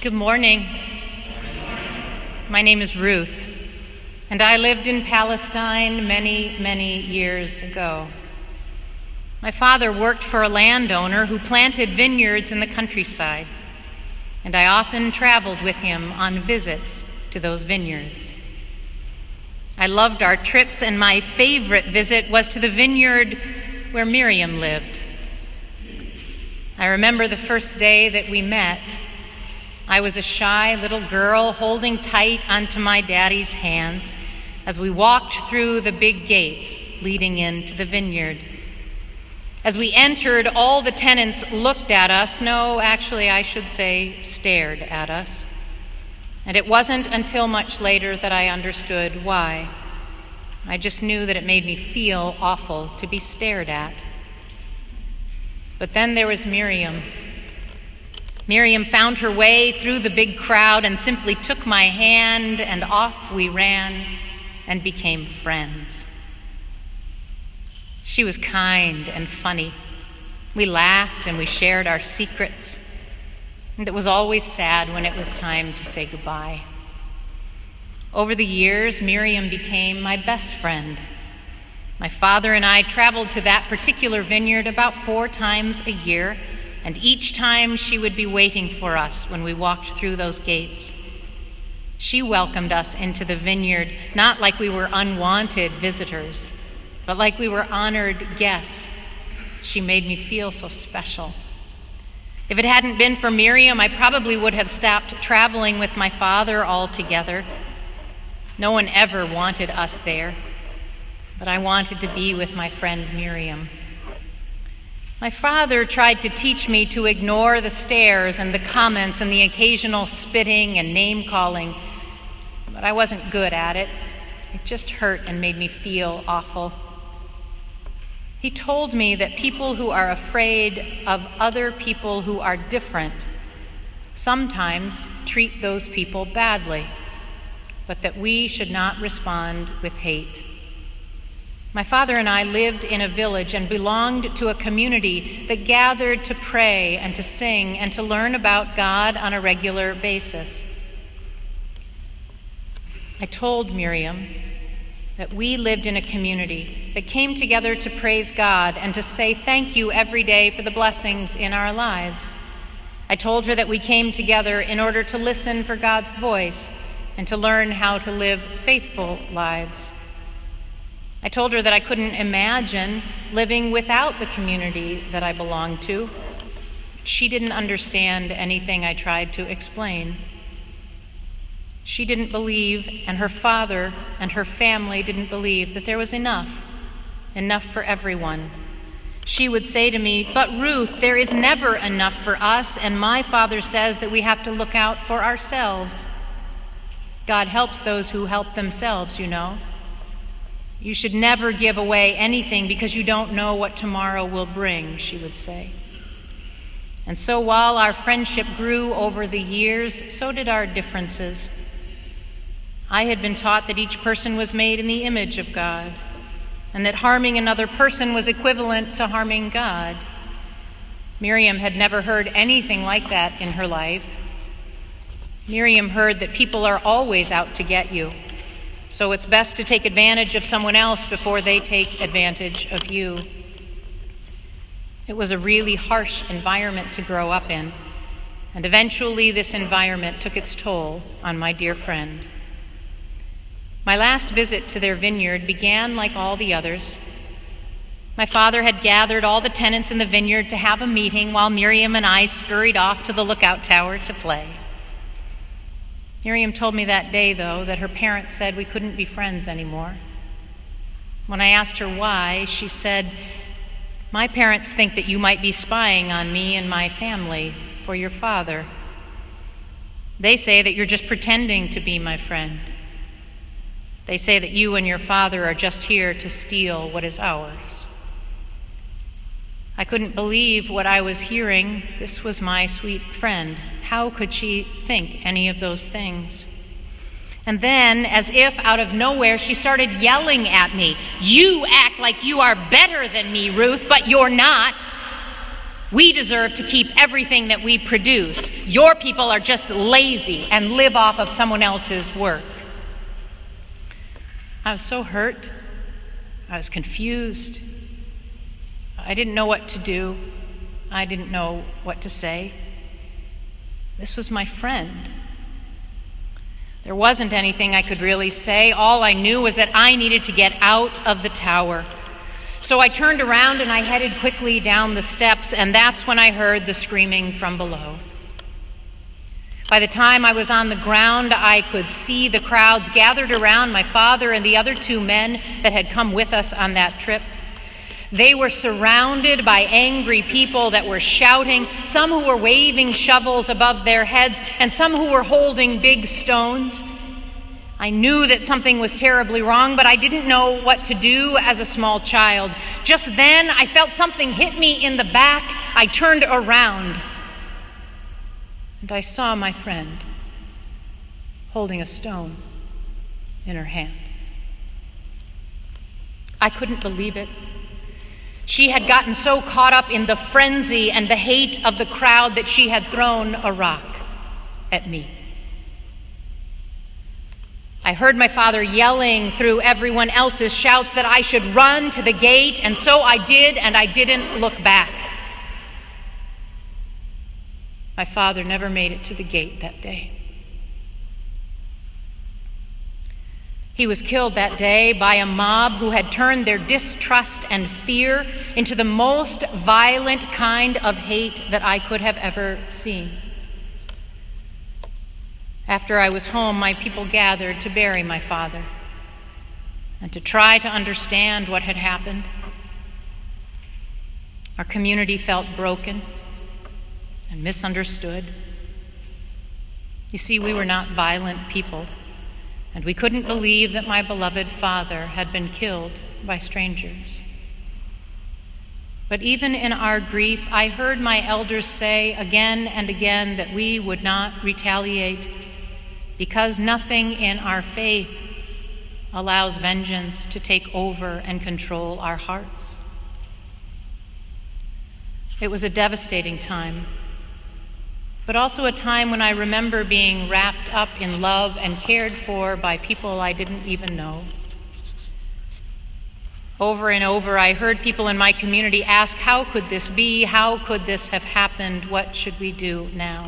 Good morning. My name is Ruth, and I lived in Palestine many, many years ago. My father worked for a landowner who planted vineyards in the countryside, and I often traveled with him on visits to those vineyards. I loved our trips, and my favorite visit was to the vineyard where Miriam lived. I remember the first day that we met. I was a shy little girl holding tight onto my daddy's hands as we walked through the big gates leading into the vineyard. As we entered, all the tenants looked at us. No, actually, I should say stared at us. And it wasn't until much later that I understood why. I just knew that it made me feel awful to be stared at. But then there was Miriam. Miriam found her way through the big crowd and simply took my hand, and off we ran and became friends. She was kind and funny. We laughed and we shared our secrets, and it was always sad when it was time to say goodbye. Over the years, Miriam became my best friend. My father and I traveled to that particular vineyard about 4 times a year, and each time she would be waiting for us when we walked through those gates. She welcomed us into the vineyard, not like we were unwanted visitors, but like we were honored guests. She made me feel so special. If it hadn't been for Miriam, I probably would have stopped traveling with my father altogether. No one ever wanted us there, but I wanted to be with my friend Miriam. My father tried to teach me to ignore the stares and the comments and the occasional spitting and name-calling, but I wasn't good at it. It just hurt and made me feel awful. He told me that people who are afraid of other people who are different sometimes treat those people badly, but that we should not respond with hate. My father and I lived in a village and belonged to a community that gathered to pray and to sing and to learn about God on a regular basis. I told Miriam that we lived in a community that came together to praise God and to say thank you every day for the blessings in our lives. I told her that we came together in order to listen for God's voice and to learn how to live faithful lives. I told her that I couldn't imagine living without the community that I belonged to. She didn't understand anything I tried to explain. She didn't believe, and her father and her family didn't believe, that there was enough for everyone. She would say to me, "But Ruth, there is never enough for us, and my father says that we have to look out for ourselves. God helps those who help themselves, you know. You should never give away anything because you don't know what tomorrow will bring," she would say. And so while our friendship grew over the years, so did our differences. I had been taught that each person was made in the image of God, and that harming another person was equivalent to harming God. Miriam had never heard anything like that in her life. Miriam heard that people are always out to get you, so it's best to take advantage of someone else before they take advantage of you. It was a really harsh environment to grow up in, and eventually this environment took its toll on my dear friend. My last visit to their vineyard began like all the others. My father had gathered all the tenants in the vineyard to have a meeting while Miriam and I scurried off to the lookout tower to play. Miriam told me that day, though, that her parents said we couldn't be friends anymore. When I asked her why, she said, "My parents think that you might be spying on me and my family for your father. They say that you're just pretending to be my friend. They say that you and your father are just here to steal what is ours." I couldn't believe what I was hearing. This was my sweet friend. How could she think any of those things? And then, as if out of nowhere, she started yelling at me. "You act like you are better than me, Ruth, but you're not." We deserve to keep everything that we produce. Your people are just lazy and live off of someone else's work. I was so hurt. I was confused. I didn't know what to do. I didn't know what to say. This was my friend. There wasn't anything I could really say. All I knew was that I needed to get out of the tower. So I turned around and I headed quickly down the steps, and that's when I heard the screaming from below. By the time I was on the ground, I could see the crowds gathered around my father and the other two men that had come with us on that trip. They were surrounded by angry people that were shouting, some who were waving shovels above their heads, and some who were holding big stones. I knew that something was terribly wrong, but I didn't know what to do as a small child. Just then, I felt something hit me in the back. I turned around, and I saw my friend holding a stone in her hand. I couldn't believe it. She had gotten so caught up in the frenzy and the hate of the crowd that she had thrown a rock at me. I heard my father yelling through everyone else's shouts that I should run to the gate, and so I did, and I didn't look back. My father never made it to the gate that day. He was killed that day by a mob who had turned their distrust and fear into the most violent kind of hate that I could have ever seen. After I was home, my people gathered to bury my father and to try to understand what had happened. Our community felt broken and misunderstood. You see, we were not violent people, and we couldn't believe that my beloved father had been killed by strangers. But even in our grief, I heard my elders say again and again that we would not retaliate, because nothing in our faith allows vengeance to take over and control our hearts. It was a devastating time, but also a time when I remember being wrapped up in love and cared for by people I didn't even know. Over and over, I heard people in my community ask, how could this be? How could this have happened? What should we do now?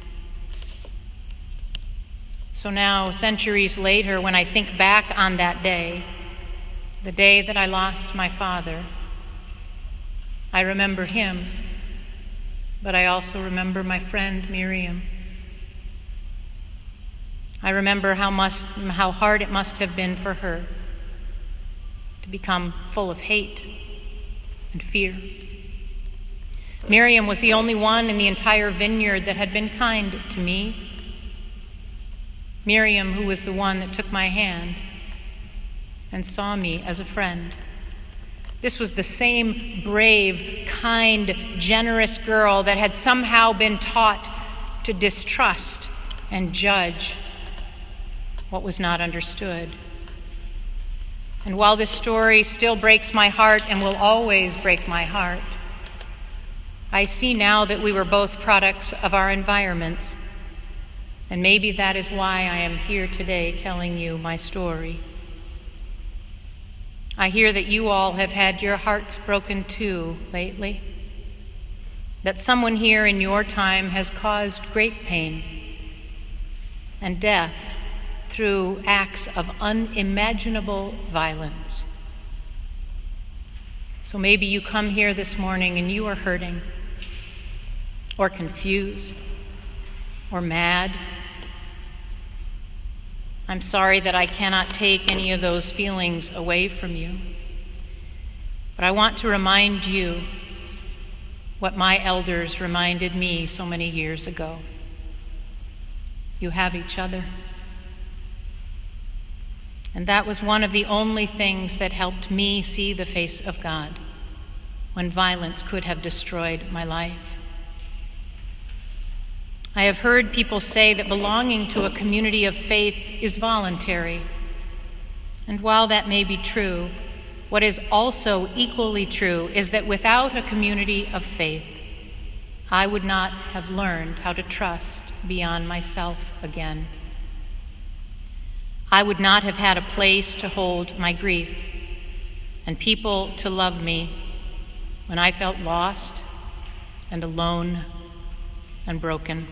So now, centuries later, when I think back on that day, the day that I lost my father, I remember him, but I also remember my friend Miriam. I remember how hard it must have been for her to become full of hate and fear. Miriam was the only one in the entire vineyard that had been kind to me. Miriam, who was the one that took my hand and saw me as a friend. This was the same brave, kind, generous girl that had somehow been taught to distrust and judge what was not understood. And while this story still breaks my heart and will always break my heart, I see now that we were both products of our environments. And maybe that is why I am here today telling you my story. I hear that you all have had your hearts broken too lately, that someone here in your time has caused great pain and death through acts of unimaginable violence. So maybe you come here this morning and you are hurting or confused or mad. I'm sorry that I cannot take any of those feelings away from you. But I want to remind you what my elders reminded me so many years ago. You have each other. And that was one of the only things that helped me see the face of God when violence could have destroyed my life. I have heard people say that belonging to a community of faith is voluntary. And while that may be true, what is also equally true is that without a community of faith, I would not have learned how to trust beyond myself again. I would not have had a place to hold my grief and people to love me when I felt lost and alone and broken.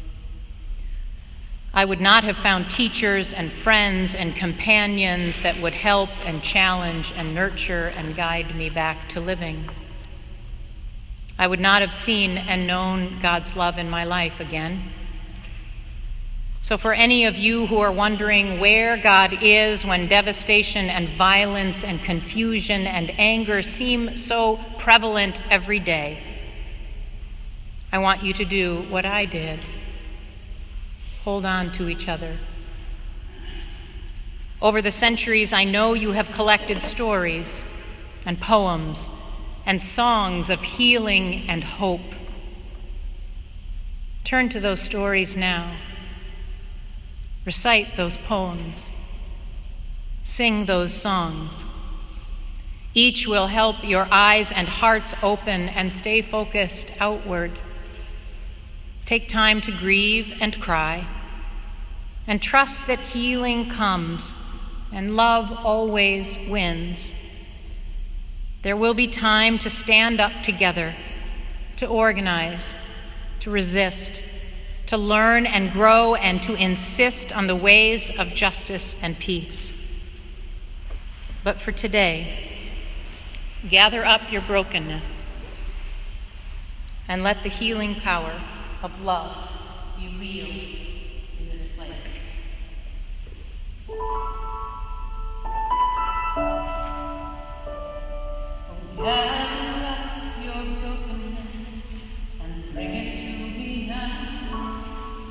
I would not have found teachers and friends and companions that would help and challenge and nurture and guide me back to living. I would not have seen and known God's love in my life again. So for any of you who are wondering where God is when devastation and violence and confusion and anger seem so prevalent every day, I want you to do what I did. Hold on to each other. Over the centuries, I know you have collected stories and poems and songs of healing and hope. Turn to those stories now. Recite those poems. Sing those songs. Each will help your eyes and hearts open and stay focused outward. Take time to grieve and cry, and trust that healing comes and love always wins. There will be time to stand up together, to organize, to resist, to learn and grow, and to insist on the ways of justice and peace. But for today, gather up your brokenness and let the healing power of love be real in this place. Oh, gather up your brokenness and bring it to me now.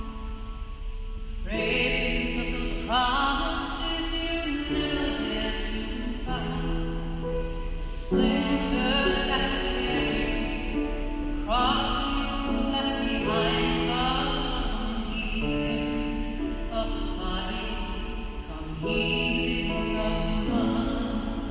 Fragrance of those promises you never dared to find. The splinters that carry the cross you left behind. Come healing of the body, come healing of the mind.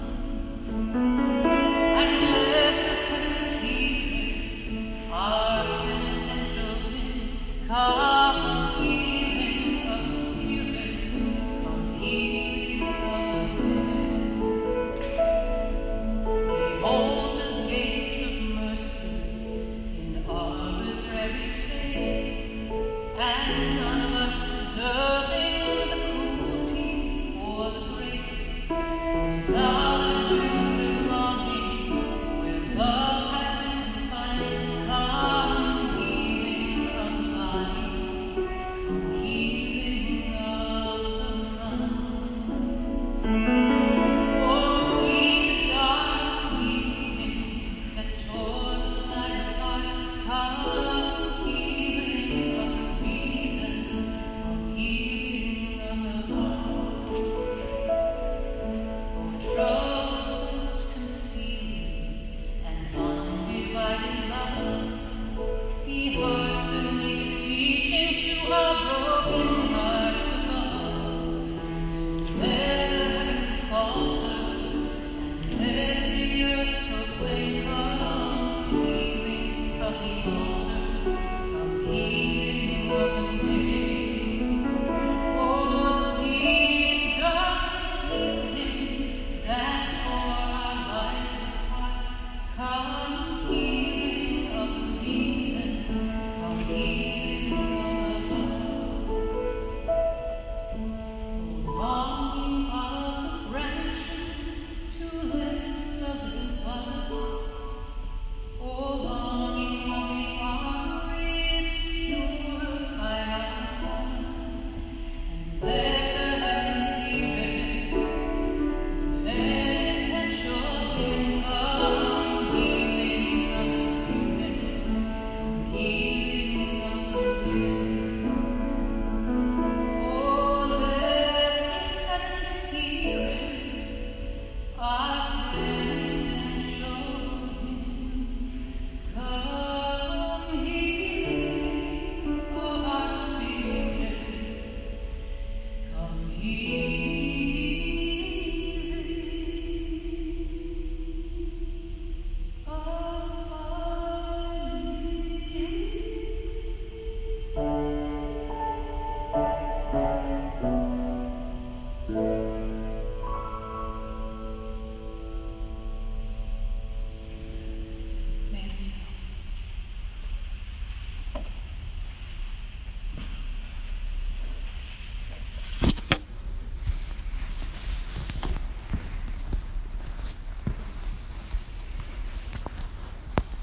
And let the heavens heal our penitential pain. Come healing of the spirit, come healing of the dead. Behold the gates of mercy in arbitrary space, and